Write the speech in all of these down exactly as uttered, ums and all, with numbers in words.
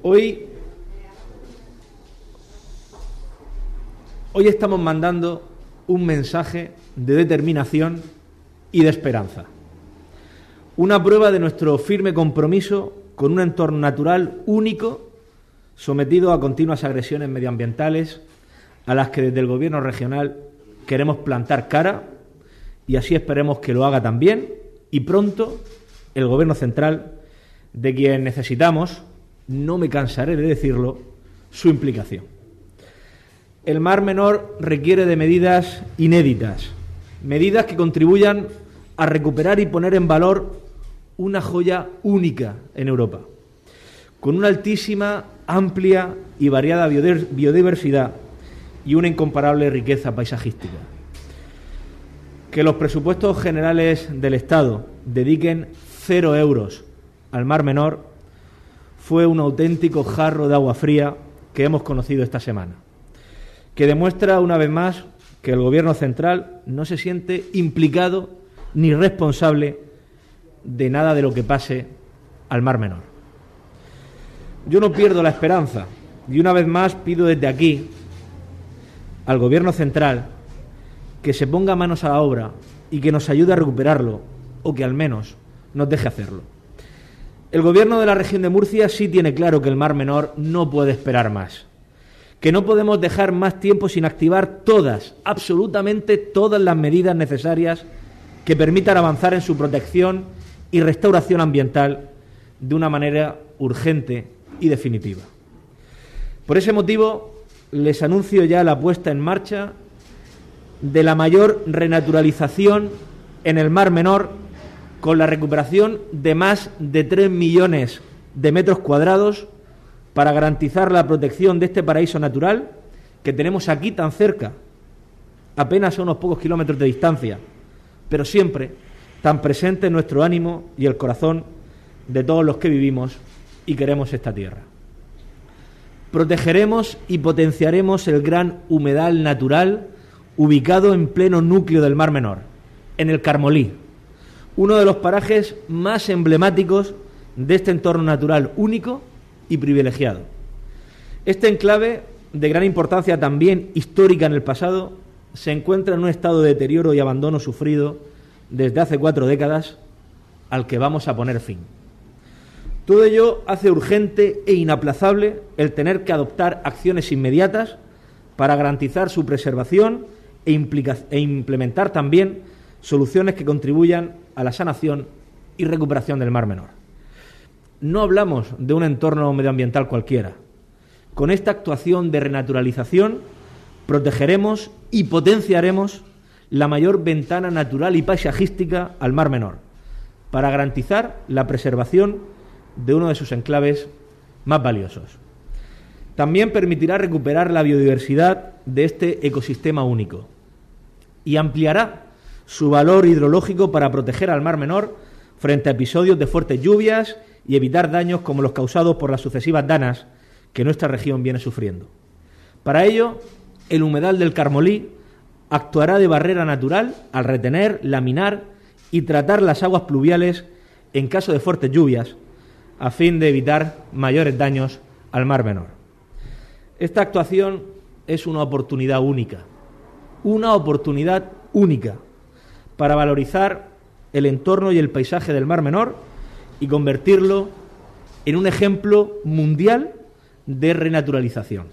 Hoy, hoy estamos mandando un mensaje de determinación y de esperanza. Una prueba de nuestro firme compromiso con un entorno natural único, sometido a continuas agresiones medioambientales, a las que desde el Gobierno regional queremos plantar cara, y así esperemos que lo haga también, y pronto, el Gobierno central, de quien necesitamos, no me cansaré de decirlo, su implicación. El Mar Menor requiere de medidas inéditas, medidas que contribuyan a recuperar y poner en valor una joya única en Europa, con una altísima, amplia y variada biodiversidad y una incomparable riqueza paisajística. Que los presupuestos generales del Estado dediquen cero euros al Mar Menor fue un auténtico jarro de agua fría que hemos conocido esta semana, que demuestra una vez más que el Gobierno central no se siente implicado ni responsable de nada de lo que pase al Mar Menor. Yo no pierdo la esperanza y una vez más pido desde aquí al Gobierno central que se ponga manos a la obra y que nos ayude a recuperarlo, o que al menos nos deje hacerlo. El Gobierno de la región de Murcia sí tiene claro que el Mar Menor no puede esperar más, que no podemos dejar más tiempo sin activar todas, absolutamente todas las medidas necesarias que permitan avanzar en su protección y restauración ambiental de una manera urgente y definitiva. Por ese motivo, les anuncio ya la puesta en marcha de la mayor renaturalización en el Mar Menor, con la recuperación de más de tres millones de metros cuadrados para garantizar la protección de este paraíso natural que tenemos aquí tan cerca, apenas a unos pocos kilómetros de distancia, pero siempre tan presente en nuestro ánimo y el corazón de todos los que vivimos y queremos esta tierra. Protegeremos y potenciaremos el gran humedal natural ubicado en pleno núcleo del Mar Menor, en el Carmolí, uno de los parajes más emblemáticos de este entorno natural único y privilegiado. Este enclave, de gran importancia también histórica en el pasado, se encuentra en un estado de deterioro y abandono sufrido desde hace cuatro décadas, al que vamos a poner fin. Todo ello hace urgente e inaplazable el tener que adoptar acciones inmediatas para garantizar su preservación e, implica- e implementar también soluciones que contribuyan a la sanación y recuperación del Mar Menor. No hablamos de un entorno medioambiental cualquiera. Con esta actuación de renaturalización protegeremos y potenciaremos la mayor ventana natural y paisajística al Mar Menor, para garantizar la preservación de uno de sus enclaves más valiosos. También permitirá recuperar la biodiversidad de este ecosistema único y ampliará su valor hidrológico para proteger al Mar Menor frente a episodios de fuertes lluvias y evitar daños como los causados por las sucesivas danas que nuestra región viene sufriendo. Para ello, el humedal del Carmolí actuará de barrera natural al retener, laminar y tratar las aguas pluviales en caso de fuertes lluvias, a fin de evitar mayores daños al Mar Menor. Esta actuación es una oportunidad única, una oportunidad única para valorizar el entorno y el paisaje del Mar Menor y convertirlo en un ejemplo mundial de renaturalización.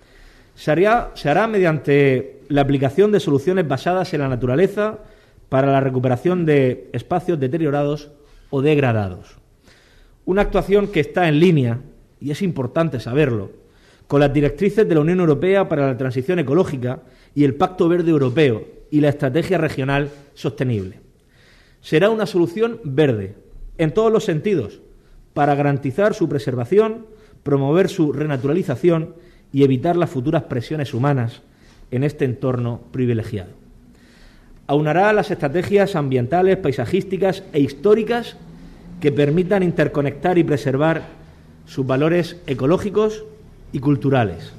Se hará, se hará mediante la aplicación de soluciones basadas en la naturaleza para la recuperación de espacios deteriorados o degradados. Una actuación que está en línea, y es importante saberlo, con las directrices de la Unión Europea para la transición ecológica y el Pacto Verde Europeo y la Estrategia Regional Sostenible. Será una solución verde, en todos los sentidos, para garantizar su preservación, promover su renaturalización y evitar las futuras presiones humanas en este entorno privilegiado. Aunará las estrategias ambientales, paisajísticas e históricas que permitan interconectar y preservar sus valores ecológicos y culturales.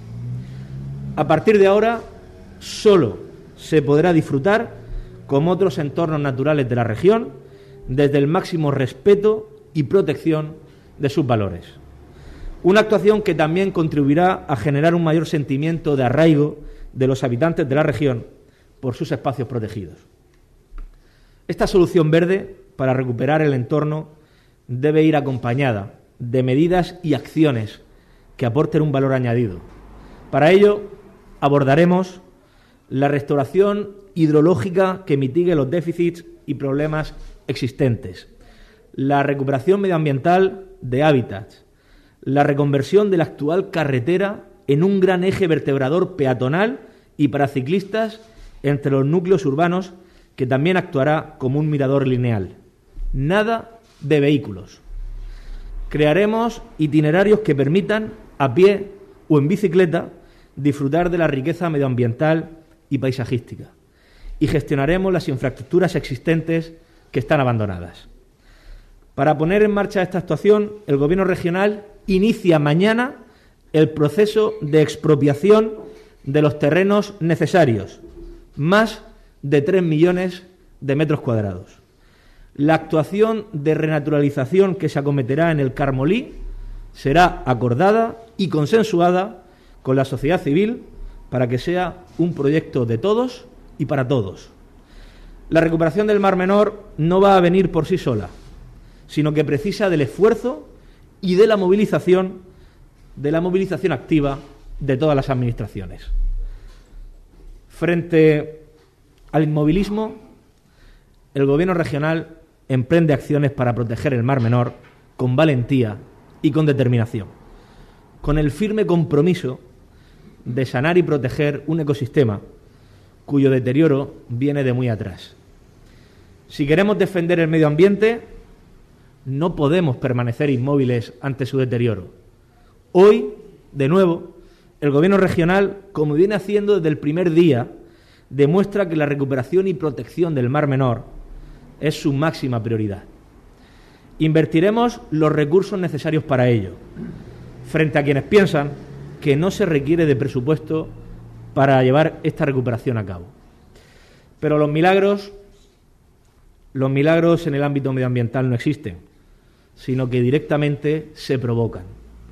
A partir de ahora, solo se podrá disfrutar, como otros entornos naturales de la región, desde el máximo respeto y protección de sus valores. Una actuación que también contribuirá a generar un mayor sentimiento de arraigo de los habitantes de la región por sus espacios protegidos. Esta solución verde para recuperar el entorno debe ir acompañada de medidas y acciones que aporten un valor añadido. Para ello, abordaremos la restauración hidrológica que mitigue los déficits y problemas existentes, la recuperación medioambiental de hábitats, la reconversión de la actual carretera en un gran eje vertebrador peatonal y para ciclistas entre los núcleos urbanos, que también actuará como un mirador lineal. Nada de vehículos. Crearemos itinerarios que permitan, a pie o en bicicleta, disfrutar de la riqueza medioambiental y paisajística. Y gestionaremos las infraestructuras existentes que están abandonadas. Para poner en marcha esta actuación, el Gobierno regional inicia mañana el proceso de expropiación de los terrenos necesarios, más de tres millones de metros cuadrados. La actuación de renaturalización que se acometerá en el Carmolí será acordada y consensuada con la sociedad civil para que sea un proyecto de todos y para todos. La recuperación del Mar Menor no va a venir por sí sola, sino que precisa del esfuerzo y de la movilización, de la movilización activa de todas las administraciones. Frente al inmovilismo, el Gobierno regional emprende acciones para proteger el Mar Menor con valentía y con determinación, con el firme compromiso de sanar y proteger un ecosistema cuyo deterioro viene de muy atrás. Si queremos defender el medio ambiente, no podemos permanecer inmóviles ante su deterioro. Hoy, de nuevo, el Gobierno regional, como viene haciendo desde el primer día, demuestra que la recuperación y protección del Mar Menor es su máxima prioridad. Invertiremos los recursos necesarios para ello, frente a quienes piensan que no se requiere de presupuesto para llevar esta recuperación a cabo. Pero los milagros, los milagros en el ámbito medioambiental no existen, sino que directamente se provocan.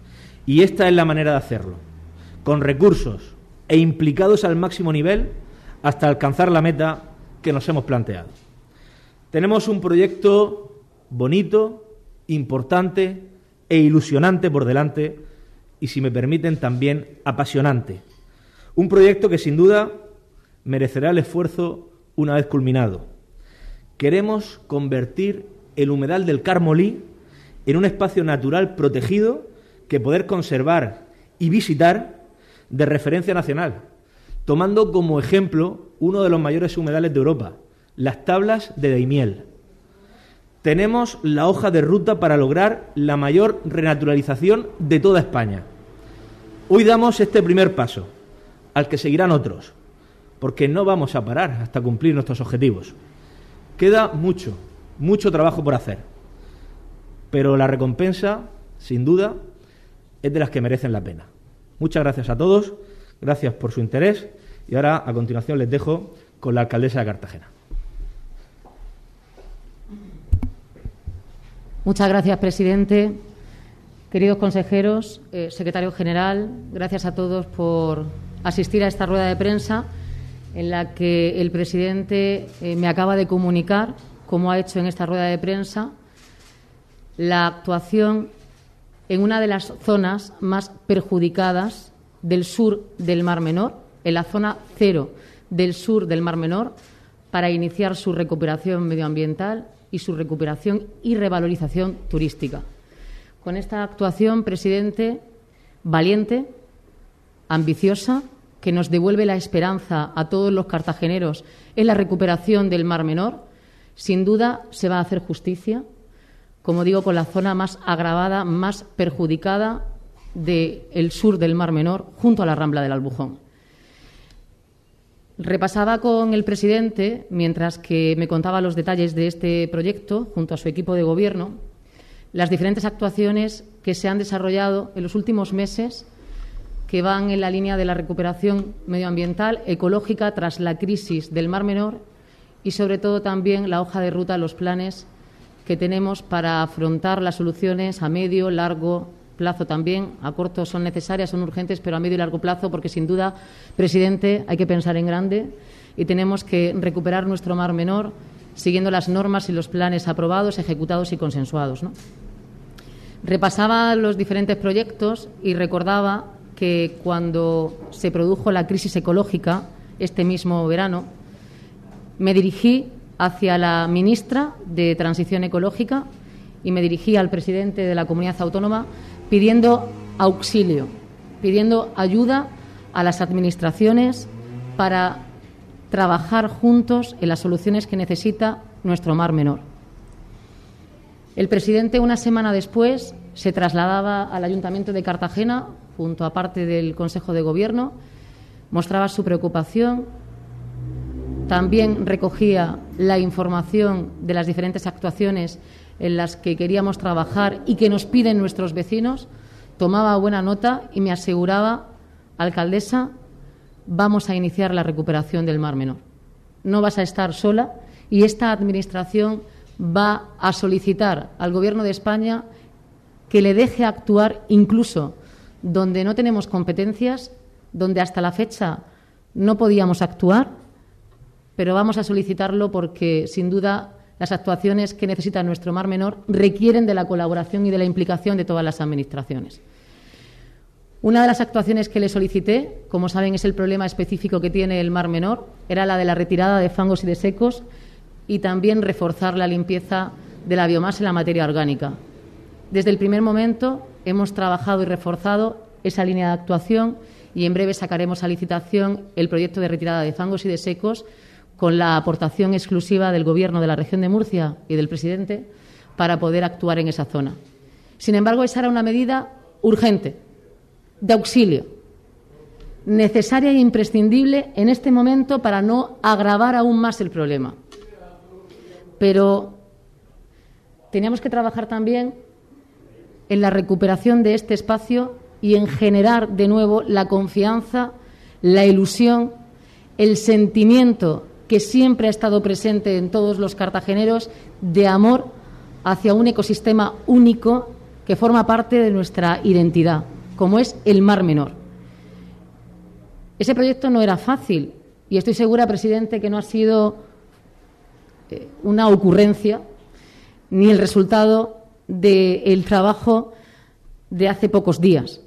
Y esta es la manera de hacerlo, con recursos e implicados al máximo nivel hasta alcanzar la meta que nos hemos planteado. Tenemos un proyecto bonito, importante e ilusionante por delante y, si me permiten, también apasionante. Un proyecto que, sin duda, merecerá el esfuerzo una vez culminado. Queremos convertir el humedal del Carmolí en un espacio natural protegido que poder conservar y visitar de referencia nacional, tomando como ejemplo uno de los mayores humedales de Europa, las Tablas de Daimiel. Tenemos la hoja de ruta para lograr la mayor renaturalización de toda España. Hoy damos este primer paso, al que seguirán otros, porque no vamos a parar hasta cumplir nuestros objetivos. Queda mucho, mucho trabajo por hacer, pero la recompensa, sin duda, es de las que merecen la pena. Muchas gracias a todos, gracias por su interés y ahora, a continuación, les dejo con la alcaldesa de Cartagena. Muchas gracias, presidente. Queridos consejeros, eh, secretario general, gracias a todos por asistir a esta rueda de prensa en la que el presidente eh, me acaba de comunicar, como ha hecho en esta rueda de prensa, la actuación en una de las zonas más perjudicadas del sur del Mar Menor, en la zona cero del sur del Mar Menor, para iniciar su recuperación medioambiental y su recuperación y revalorización turística. Con esta actuación, presidente, valiente, ambiciosa, que nos devuelve la esperanza a todos los cartageneros en la recuperación del Mar Menor, sin duda se va a hacer justicia, como digo, con la zona más agravada, más perjudicada del sur del Mar Menor, junto a la Rambla del Albujón. Repasaba con el presidente, mientras que me contaba los detalles de este proyecto, junto a su equipo de gobierno, las diferentes actuaciones que se han desarrollado en los últimos meses que van en la línea de la recuperación medioambiental, ecológica, tras la crisis del Mar Menor y, sobre todo, también la hoja de ruta, los planes que tenemos para afrontar las soluciones a medio, largo plazo también. A corto son necesarias, son urgentes, pero a medio y largo plazo, porque sin duda, presidente, hay que pensar en grande y tenemos que recuperar nuestro Mar Menor siguiendo las normas y los planes aprobados, ejecutados y consensuados, ¿no? Repasaba los diferentes proyectos y recordaba que cuando se produjo la crisis ecológica este mismo verano, me dirigí hacia la ministra de Transición Ecológica y me dirigí al presidente de la comunidad autónoma pidiendo auxilio, pidiendo ayuda a las administraciones para trabajar juntos en las soluciones que necesita nuestro Mar Menor. El presidente, una semana después, se trasladaba al Ayuntamiento de Cartagena, junto a parte del Consejo de Gobierno, mostraba su preocupación, también recogía la información de las diferentes actuaciones en las que queríamos trabajar y que nos piden nuestros vecinos, tomaba buena nota y me aseguraba, alcaldesa, vamos a iniciar la recuperación del Mar Menor. No vas a estar sola y esta Administración va a solicitar al Gobierno de España que le deje actuar incluso donde no tenemos competencias, donde hasta la fecha no podíamos actuar, pero vamos a solicitarlo porque, sin duda, las actuaciones que necesita nuestro Mar Menor requieren de la colaboración y de la implicación de todas las administraciones. Una de las actuaciones que le solicité, como saben, es el problema específico que tiene el Mar Menor, era la de la retirada de fangos y de secos y también reforzar la limpieza de la biomasa y la materia orgánica. Desde el primer momento hemos trabajado y reforzado esa línea de actuación y en breve sacaremos a licitación el proyecto de retirada de fangos y de secos con la aportación exclusiva del Gobierno de la región de Murcia y del presidente para poder actuar en esa zona. Sin embargo, esa era una medida urgente, de auxilio, necesaria e imprescindible en este momento para no agravar aún más el problema. Pero teníamos que trabajar también en la recuperación de este espacio y en generar de nuevo la confianza, la ilusión, el sentimiento que siempre ha estado presente en todos los cartageneros de amor hacia un ecosistema único que forma parte de nuestra identidad, como es el Mar Menor. Ese proyecto no era fácil y estoy segura, presidente, que no ha sido una ocurrencia ni el resultado del trabajo de hace pocos días.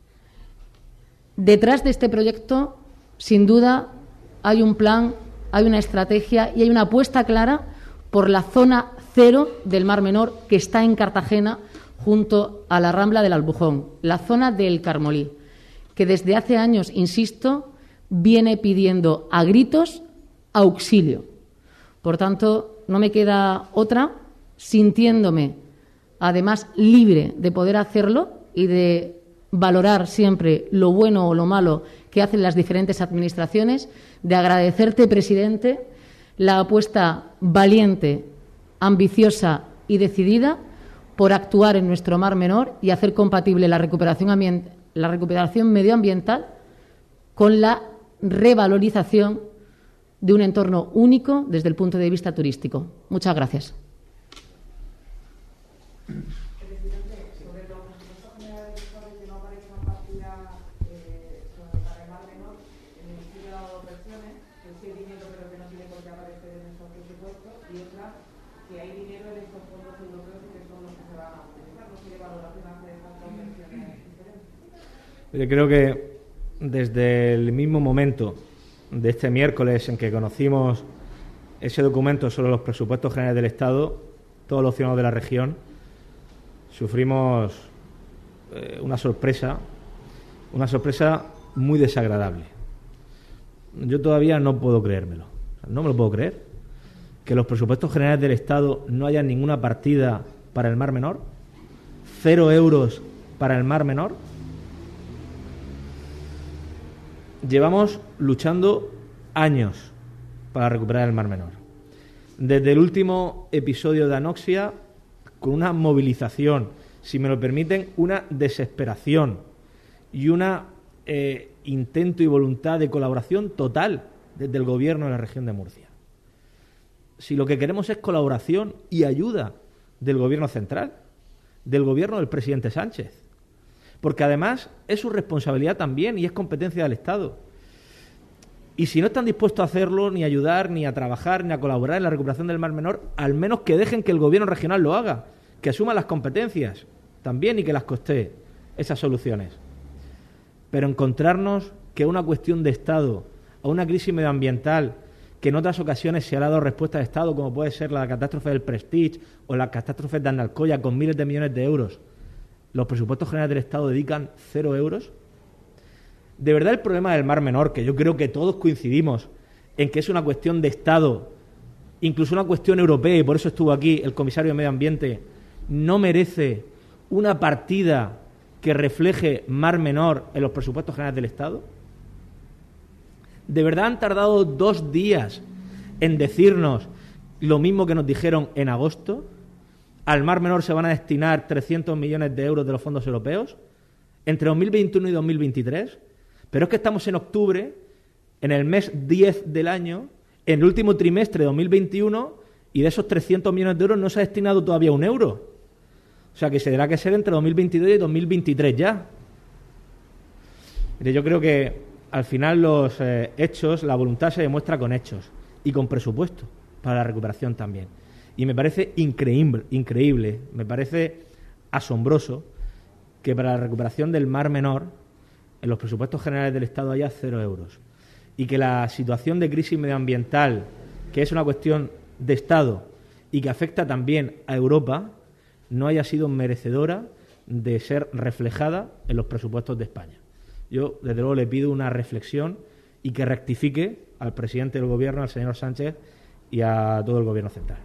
Detrás de este proyecto, sin duda, hay un plan, hay una estrategia y hay una apuesta clara por la zona cero del Mar Menor que está en Cartagena junto a la Rambla del Albujón, la zona del Carmolí, que desde hace años, insisto, viene pidiendo a gritos auxilio. Por tanto, no me queda otra, sintiéndome además libre de poder hacerlo y de valorar siempre lo bueno o lo malo que hacen las diferentes administraciones, de agradecerte, presidente, la apuesta valiente, ambiciosa y decidida por actuar en nuestro Mar Menor y hacer compatible la recuperación, ambient- la recuperación medioambiental con la revalorización de un entorno único desde el punto de vista turístico. Muchas gracias. Presidente, sobre los presupuestos generales que no aparece una partida eh, para el Mar Menor, en el estudio ha dado dos versiones, que sí hay dinero pero que no tiene por qué aparecer en esos presupuestos, y otra, que hay dinero en estos fondos europeos y que son los que se van a utilizar. No sé qué valoración hace de estas dos versiones diferentes. Yo creo que desde el mismo momento de este miércoles en que conocimos ese documento sobre los presupuestos generales del Estado, todos los ciudadanos de la región sufrimos eh, una sorpresa, una sorpresa muy desagradable. Yo todavía no puedo creérmelo, no me lo puedo creer, que los presupuestos generales del Estado no haya ninguna partida para el Mar Menor, cero euros para el Mar Menor. Llevamos luchando años para recuperar el Mar Menor. Desde el último episodio de Anoxia, con una movilización, si me lo permiten, una desesperación y un eh, intento y voluntad de colaboración total desde el Gobierno de la región de Murcia. Si lo que queremos es colaboración y ayuda del Gobierno central, del Gobierno del presidente Sánchez, porque además es su responsabilidad también y es competencia del Estado. Y si no están dispuestos a hacerlo, ni a ayudar, ni a trabajar, ni a colaborar en la recuperación del Mar Menor, al menos que dejen que el gobierno regional lo haga, que asuma las competencias también y que las costee esas soluciones. Pero encontrarnos que una cuestión de Estado, a una crisis medioambiental, que en otras ocasiones se ha dado respuesta de Estado, como puede ser la catástrofe del Prestige o la catástrofe de Analcoya, con miles de millones de euros, los presupuestos generales del Estado dedican cero euros. De verdad, el problema del Mar Menor, que yo creo que todos coincidimos en que es una cuestión de Estado, incluso una cuestión europea, y por eso estuvo aquí el comisario de Medio Ambiente, no merece una partida que refleje Mar Menor en los presupuestos generales del Estado. ¿De verdad han tardado dos días en decirnos lo mismo que nos dijeron en agosto? ¿Al Mar Menor se van a destinar trescientos millones de euros de los fondos europeos entre dos mil veintiuno y dos mil veintitrés? Pero es que estamos en octubre, en el mes diez del año, en el último trimestre de dos mil veintiuno, y de esos trescientos millones de euros no se ha destinado todavía un euro. O sea, que se tendrá que ser entre dos mil veintidós y dos mil veintitrés ya. Mire, yo creo que al final los eh, hechos, la voluntad se demuestra con hechos y con presupuesto para la recuperación también. Y me parece increíble, increíble, me parece asombroso que para la recuperación del Mar Menor en los presupuestos generales del Estado haya cero euros y que la situación de crisis medioambiental, que es una cuestión de Estado y que afecta también a Europa, no haya sido merecedora de ser reflejada en los presupuestos de España. Yo, desde luego, le pido una reflexión y que rectifique al presidente del Gobierno, al señor Sánchez, y a todo el Gobierno central.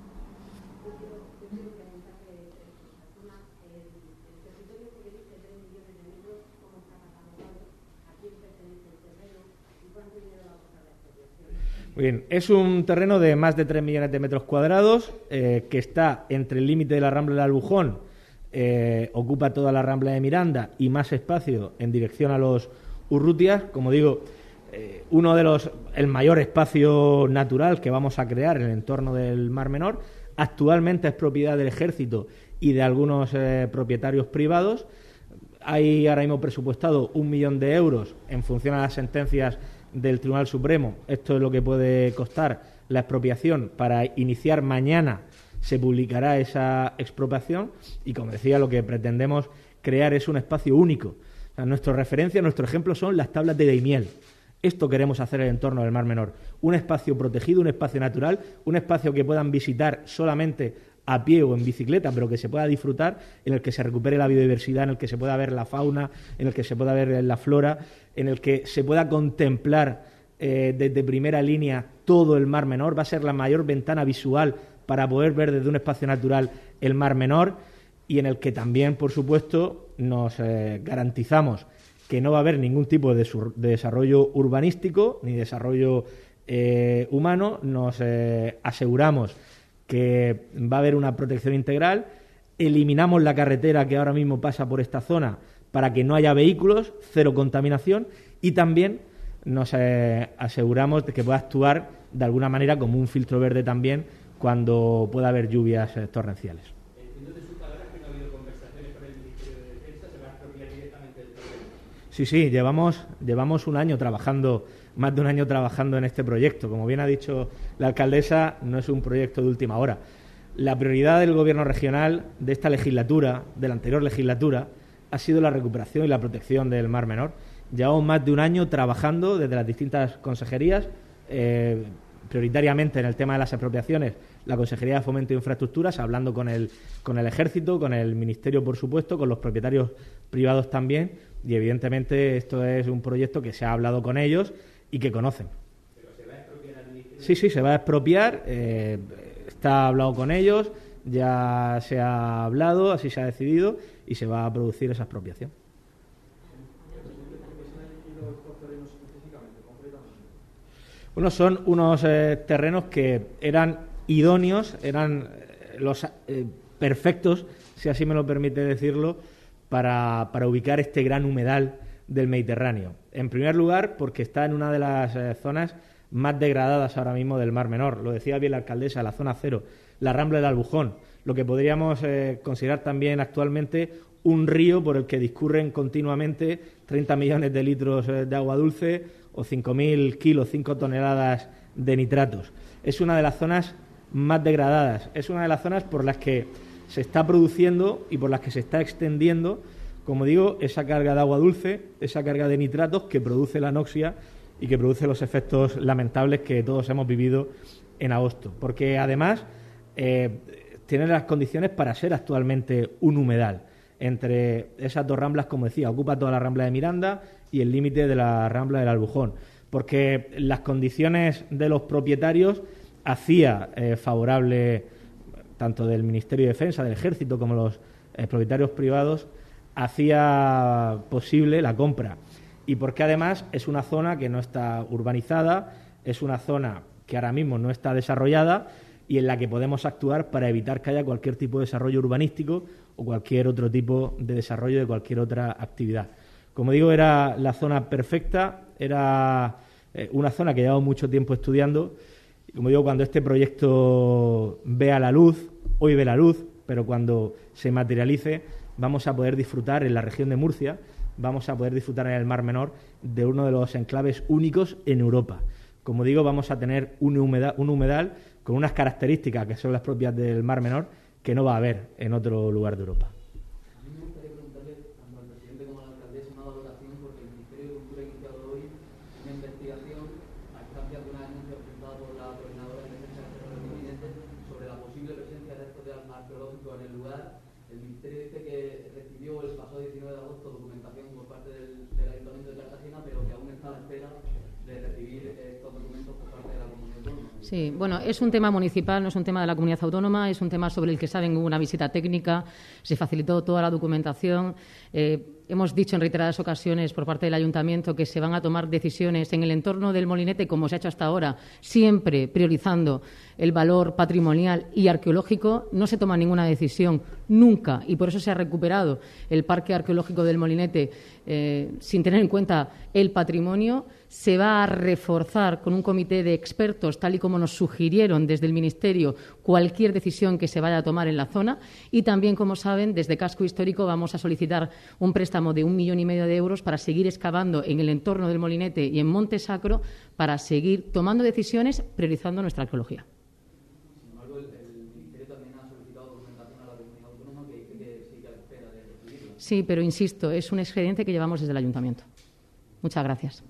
Muy bien, es un terreno de más de tres millones de metros cuadrados eh, que está entre el límite de la Rambla del Albujón, eh, ocupa toda la Rambla de Miranda y más espacio en dirección a los Urrutias. Como digo, eh, uno de los el mayor espacio natural que vamos a crear en el entorno del Mar Menor. Actualmente es propiedad del Ejército y de algunos eh, propietarios privados. Hay ahora mismo presupuestado un millón de euros en función a las sentencias del Tribunal Supremo. Esto es lo que puede costar la expropiación. Para iniciar mañana se publicará esa expropiación y, como decía, lo que pretendemos crear es un espacio único. O sea, nuestra referencia, nuestro ejemplo son las tablas de Daimiel. Esto queremos hacer en el entorno del Mar Menor. Un espacio protegido, un espacio natural, un espacio que puedan visitar solamente a pie o en bicicleta, pero que se pueda disfrutar, en el que se recupere la biodiversidad, en el que se pueda ver la fauna, en el que se pueda ver la flora, en el que se pueda contemplar eh, desde primera línea todo el Mar Menor. Va a ser la mayor ventana visual para poder ver desde un espacio natural el Mar Menor, y en el que también, por supuesto, nos eh, garantizamos que no va a haber ningún tipo de, de desarrollo urbanístico ni desarrollo eh, humano. Nos eh, aseguramos que va a haber una protección integral, eliminamos la carretera que ahora mismo pasa por esta zona para que no haya vehículos, cero contaminación, y también nos eh, aseguramos de que pueda actuar de alguna manera como un filtro verde también cuando pueda haber lluvias eh, torrenciales. Entiendo de sus palabras que no ha habido conversaciones con el Ministerio de Defensa, se va a expropiar directamente del terreno. Sí, sí, llevamos, llevamos un año trabajando, más de un año trabajando en este proyecto. Como bien ha dicho la alcaldesa, no es un proyecto de última hora. La prioridad del Gobierno regional de esta legislatura, de la anterior legislatura, ha sido la recuperación y la protección del Mar Menor. Llevamos más de un año trabajando desde las distintas consejerías, eh, prioritariamente en el tema de las expropiaciones, la Consejería de Fomento e Infraestructuras, hablando con el, con el Ejército, con el Ministerio, por supuesto, con los propietarios privados también, y evidentemente esto es un proyecto que se ha hablado con ellos y que conocen. ¿Pero se va a expropiar al Ministerio? Sí, sí, se va a expropiar, eh, está hablado con ellos, ya se ha hablado, así se ha decidido, y se va a producir esa expropiación. Bueno, son unos eh, terrenos que eran idóneos, eran eh, los eh, perfectos, si así me lo permite decirlo, para, para ubicar este gran humedal del Mediterráneo. En primer lugar, porque está en una de las eh, zonas más degradadas ahora mismo del Mar Menor. Lo decía bien la alcaldesa, la zona cero, la Rambla del Albujón, lo que podríamos eh, considerar también actualmente un río por el que discurren continuamente treinta millones de litros de agua dulce o cinco mil kilos, cinco toneladas de nitratos. Es una de las zonas más degradadas, es una de las zonas por las que se está produciendo y por las que se está extendiendo, como digo, esa carga de agua dulce, esa carga de nitratos que produce la anoxia y que produce los efectos lamentables que todos hemos vivido en agosto. Porque además eh, tiene las condiciones para ser actualmente un humedal. Entre esas dos ramblas, como decía, ocupa toda la rambla de Miranda y el límite de la rambla del Albujón. Porque las condiciones de los propietarios hacía eh, favorable, tanto del Ministerio de Defensa, del Ejército, como los eh, propietarios privados, hacía posible la compra. Y porque además es una zona que no está urbanizada, es una zona que ahora mismo no está desarrollada y en la que podemos actuar para evitar que haya cualquier tipo de desarrollo urbanístico o cualquier otro tipo de desarrollo de cualquier otra actividad. Como digo, era la zona perfecta, era eh, una zona que llevamos mucho tiempo estudiando. Y como digo, cuando este proyecto vea la luz, hoy ve la luz, pero cuando se materialice, vamos a poder disfrutar en la región de Murcia, vamos a poder disfrutar en el Mar Menor de uno de los enclaves únicos en Europa. Como digo, vamos a tener un humedal, un humedal con unas características que son las propias del Mar Menor que no va a haber en otro lugar de Europa. A mí me gustaría preguntarle tanto al presidente como a la alcaldesa una valoración, porque el Ministerio de Cultura ha iniciado hoy una investigación a instancias de una denuncia presentada por la coordinadora de defensa de los inminentes sobre la posible presencia de restos arqueológicos en el lugar. El Ministerio dice que recibió el pasado diecinueve de agosto documentación por parte del, del Ayuntamiento de Cartagena, pero que aún está a la espera de recibir estos documentos por parte de la Comunidad Autónoma. Sí, bueno, es un tema municipal, no es un tema de la Comunidad Autónoma, es un tema sobre el que saben hubo una visita técnica, se facilitó toda la documentación. Eh, hemos dicho en reiteradas ocasiones por parte del Ayuntamiento que se van a tomar decisiones en el entorno del Molinete, como se ha hecho hasta ahora, siempre priorizando el valor patrimonial y arqueológico. No se toma ninguna decisión nunca, y por eso se ha recuperado el Parque Arqueológico del Molinete eh, sin tener en cuenta el patrimonio. Se va a reforzar con un comité de expertos, tal y como nos sugirieron desde el Ministerio, cualquier decisión que se vaya a tomar en la zona. Y también, como saben, desde Casco Histórico vamos a solicitar un préstamo de un millón y medio de euros para seguir excavando en el entorno del Molinete y en Monte Sacro para seguir tomando decisiones priorizando nuestra arqueología. Sin embargo, el, el Ministerio también ha solicitado documentación a la Comunidad Autónoma que dice que sigue a la espera de recibirla. Sí, pero insisto, es un expediente que llevamos desde el Ayuntamiento. Muchas gracias.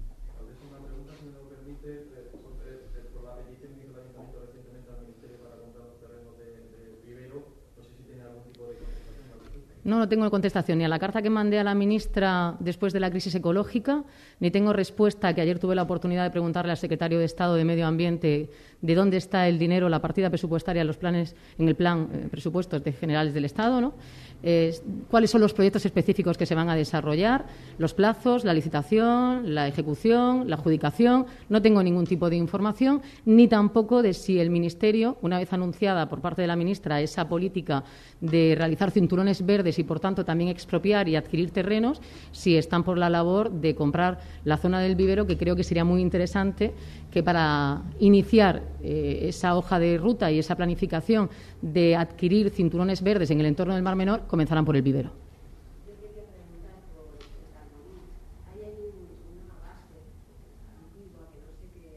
No, no tengo contestación ni a la carta que mandé a la ministra después de la crisis ecológica, ni tengo respuesta, que ayer tuve la oportunidad de preguntarle al secretario de Estado de Medio Ambiente de dónde está el dinero, la partida presupuestaria en los planes, en el plan eh, presupuestos de generales del Estado, ¿no? Eh, cuáles son los proyectos específicos que se van a desarrollar, los plazos, la licitación, la ejecución, la adjudicación. No tengo ningún tipo de información, ni tampoco de si el Ministerio, una vez anunciada por parte de la ministra esa política de realizar cinturones verdes y, por tanto, también expropiar y adquirir terrenos, si están por la labor de comprar la zona del vivero, que creo que sería muy interesante que para iniciar eh, esa hoja de ruta y esa planificación de adquirir cinturones verdes en el entorno del Mar Menor comenzaran por el vivero. Yo quería preguntar por el Carmolí. ¿Hay ahí una base antigua que no sé qué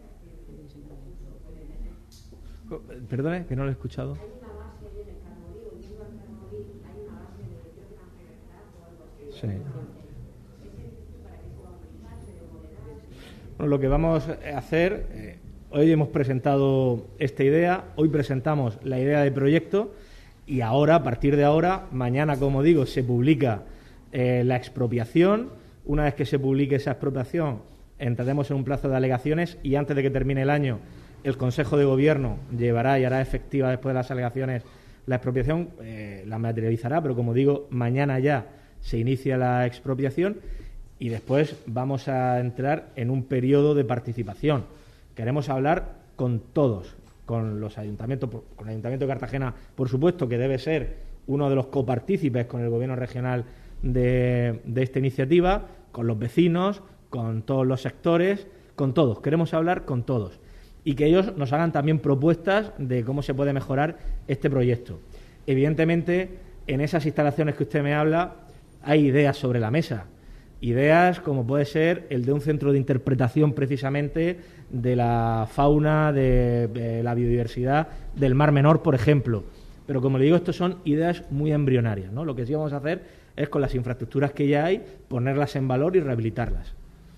hacer? Perdone, que no lo he escuchado. Hay una base ahí en el Carmolí, unido al Carmolí, hay una base de creo que Cancerbero o algo así. Sí. ¿Para qué se va a utilizar? ¿Se demolerá? Bueno, lo que vamos a hacer, eh, hoy hemos presentado esta idea, hoy presentamos la idea de proyecto y ahora, a partir de ahora, mañana, como digo, se publica eh, la expropiación. Una vez que se publique esa expropiación, entraremos en un plazo de alegaciones y antes de que termine el año, el Consejo de Gobierno llevará y hará efectiva después de las alegaciones la expropiación, eh, la materializará, pero como digo, mañana ya se inicia la expropiación y después vamos a entrar en un periodo de participación. Queremos hablar con todos, con los ayuntamientos, con el Ayuntamiento de Cartagena, por supuesto, que debe ser uno de los copartícipes con el Gobierno regional de, de esta iniciativa, con los vecinos, con todos los sectores, con todos. Queremos hablar con todos y que ellos nos hagan también propuestas de cómo se puede mejorar este proyecto. Evidentemente, en esas instalaciones que usted me habla hay ideas sobre la mesa. Ideas como puede ser el de un centro de interpretación precisamente de la fauna, de, de la biodiversidad del Mar Menor, por ejemplo. Pero como le digo, esto son ideas muy embrionarias, ¿no? Lo que sí vamos a hacer es con las infraestructuras que ya hay, ponerlas en valor y rehabilitarlas.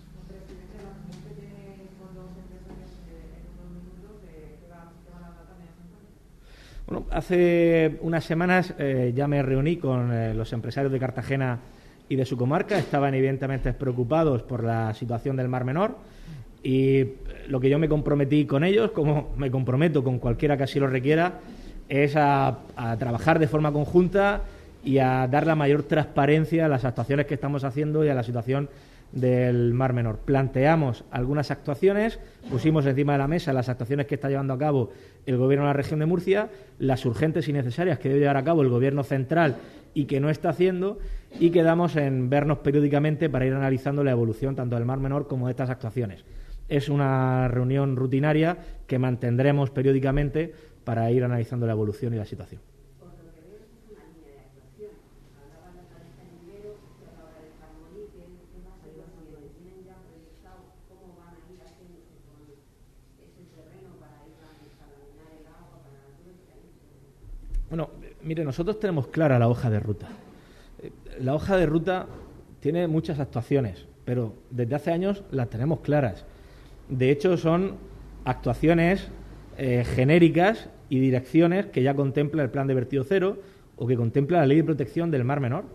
Bueno, hace unas semanas eh, ya me reuní con eh, los empresarios de Cartagena y de su comarca. Estaban evidentemente preocupados por la situación del Mar Menor y lo que yo me comprometí con ellos, como me comprometo con cualquiera que así lo requiera, es a, a trabajar de forma conjunta y a dar la mayor transparencia a las actuaciones que estamos haciendo y a la situación del Mar Menor. Planteamos algunas actuaciones, pusimos encima de la mesa las actuaciones que está llevando a cabo el Gobierno de la Región de Murcia, las urgentes y necesarias que debe llevar a cabo el Gobierno central y que no está haciendo, y quedamos en vernos periódicamente para ir analizando la evolución tanto del Mar Menor como de estas actuaciones. Es una reunión rutinaria que mantendremos periódicamente para ir analizando la evolución y la situación. Por lo que veo, es una línea de actuación. Hablaban de Cabeza en Dinero, se hablaba del Carmolí, que más tienen ya proyectado cómo van a ir haciendo con ese terreno para ir a desalaminar el agua, para todo este año. Bueno, mire, nosotros tenemos clara la hoja de ruta. La hoja de ruta tiene muchas actuaciones, pero desde hace años las tenemos claras. De hecho, son actuaciones eh, genéricas y direcciones que ya contempla el Plan de Vertido Cero o que contempla la Ley de Protección del Mar Menor.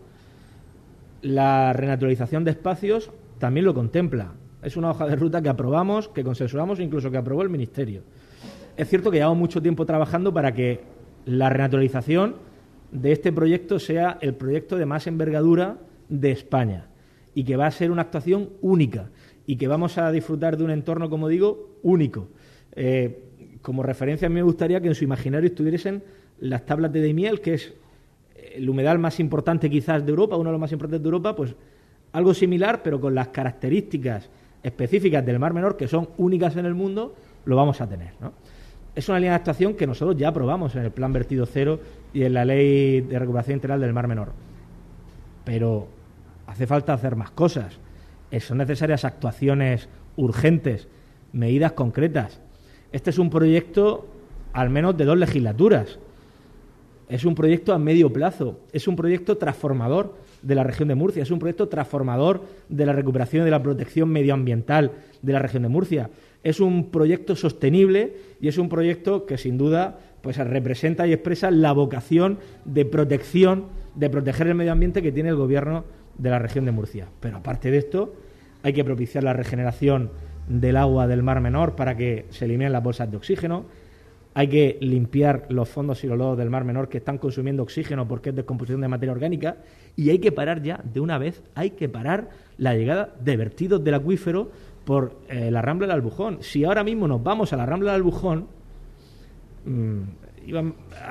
La renaturalización de espacios también lo contempla. Es una hoja de ruta que aprobamos, que consensuamos e incluso que aprobó el Ministerio. Es cierto que llevamos mucho tiempo trabajando para que la renaturalización de este proyecto sea el proyecto de más envergadura de España y que va a ser una actuación única y que vamos a disfrutar de un entorno, como digo, único. Eh, como referencia, a mí me gustaría que en su imaginario estuviesen las tablas de Daimiel, que es el humedal más importante quizás de Europa, uno de los más importantes de Europa, pues algo similar, pero con las características específicas del Mar Menor, que son únicas en el mundo, lo vamos a tener, ¿no? Es una línea de actuación que nosotros ya aprobamos en el Plan Vertido Cero y en la Ley de Recuperación Integral del Mar Menor. Pero hace falta hacer más cosas. Son necesarias actuaciones urgentes, medidas concretas. Este es un proyecto al menos de dos legislaturas. Es un proyecto a medio plazo. Es un proyecto transformador de la región de Murcia. Es un proyecto transformador de la recuperación y de la protección medioambiental de la región de Murcia. Es un proyecto sostenible y es un proyecto que sin duda pues representa y expresa la vocación de protección, de proteger el medio ambiente que tiene el Gobierno de la región de Murcia. Pero aparte de esto, hay que propiciar la regeneración del agua del Mar Menor para que se eliminen las bolsas de oxígeno. Hay que limpiar los fondos y los lodos del Mar Menor que están consumiendo oxígeno porque es descomposición de materia orgánica, y hay que parar ya de una vez, hay que parar la llegada de vertidos del acuífero por eh, la Rambla del Albujón. Si ahora mismo nos vamos a la Rambla del Albujón, mmm, iba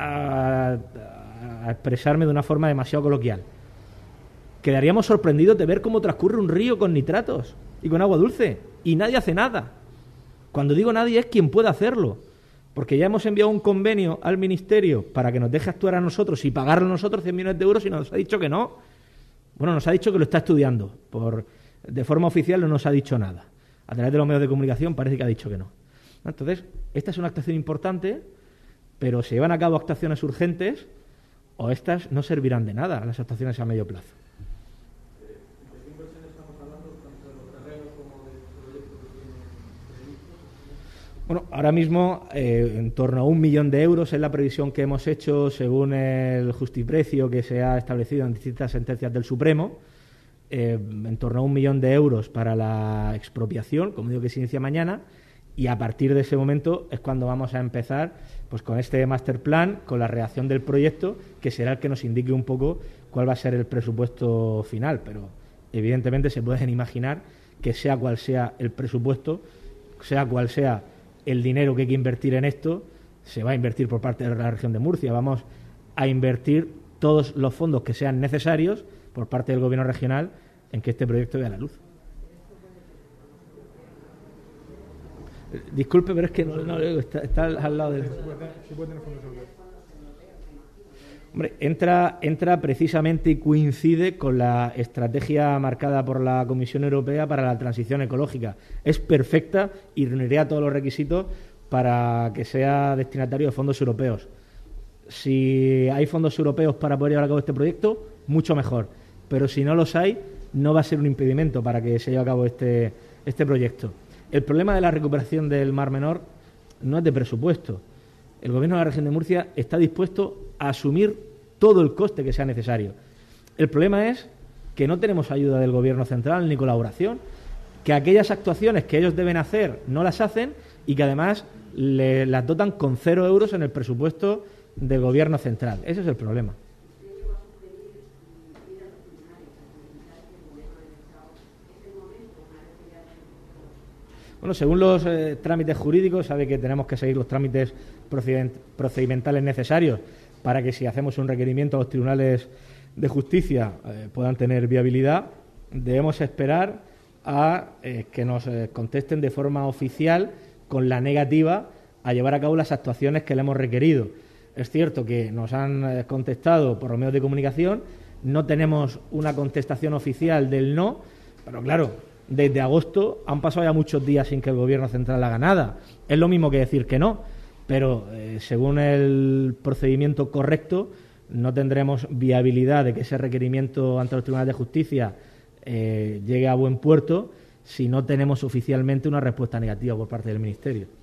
a, a expresarme de una forma demasiado coloquial, quedaríamos sorprendidos de ver cómo transcurre un río con nitratos y con agua dulce, y nadie hace nada. Cuando digo nadie es quien pueda hacerlo, porque ya hemos enviado un convenio al Ministerio para que nos deje actuar a nosotros y pagarlo a nosotros cien millones de euros, y nos ha dicho que no. Bueno, nos ha dicho que lo está estudiando. Por, de forma oficial no nos ha dicho nada. A través de los medios de comunicación parece que ha dicho que no. Entonces, esta es una actuación importante, pero se llevan a cabo actuaciones urgentes o estas no servirán de nada, las actuaciones a medio plazo. Bueno, ahora mismo eh, en torno a un millón de euros es la previsión que hemos hecho según el justiprecio que se ha establecido en distintas sentencias del Supremo. Eh, en torno a un millón de euros para la expropiación, como digo, que se inicia mañana, y a partir de ese momento es cuando vamos a empezar pues con este master plan, con la redacción del proyecto, que será el que nos indique un poco cuál va a ser el presupuesto final. Pero evidentemente se pueden imaginar que sea cual sea el presupuesto, sea cual sea el dinero que hay que invertir en esto, se va a invertir por parte de la región de Murcia. Vamos a invertir todos los fondos que sean necesarios por parte del Gobierno regional en que este proyecto vea la luz. Disculpe, pero es que no, no está, está al lado del... Hombre, entra, entra precisamente y coincide con la estrategia marcada por la Comisión Europea para la transición ecológica. Es perfecta y reuniría todos los requisitos para que sea destinatario de fondos europeos. Si hay fondos europeos para poder llevar a cabo este proyecto, mucho mejor. Pero si no los hay, no va a ser un impedimento para que se lleve a cabo este, este proyecto. El problema de la recuperación del Mar Menor no es de presupuesto. El Gobierno de la Región de Murcia está dispuesto a asumir todo el coste que sea necesario. El problema es que no tenemos ayuda del Gobierno central ni colaboración, que aquellas actuaciones que ellos deben hacer no las hacen y que además le, las dotan con cero euros en el presupuesto del Gobierno central. Ese es el problema. Bueno, según los eh, trámites jurídicos, sabe que tenemos que seguir los trámites procedimentales necesarios para que si hacemos un requerimiento a los tribunales de justicia eh, puedan tener viabilidad. Debemos esperar a eh, que nos eh, contesten de forma oficial con la negativa a llevar a cabo las actuaciones que le hemos requerido. Es cierto que nos han eh, contestado por los medios de comunicación, no tenemos una contestación oficial del no, pero claro, desde agosto han pasado ya muchos días sin que el Gobierno central haga nada. Es lo mismo que decir que no, pero eh, según el procedimiento correcto no tendremos viabilidad de que ese requerimiento ante los tribunales de justicia eh, llegue a buen puerto si no tenemos oficialmente una respuesta negativa por parte del Ministerio.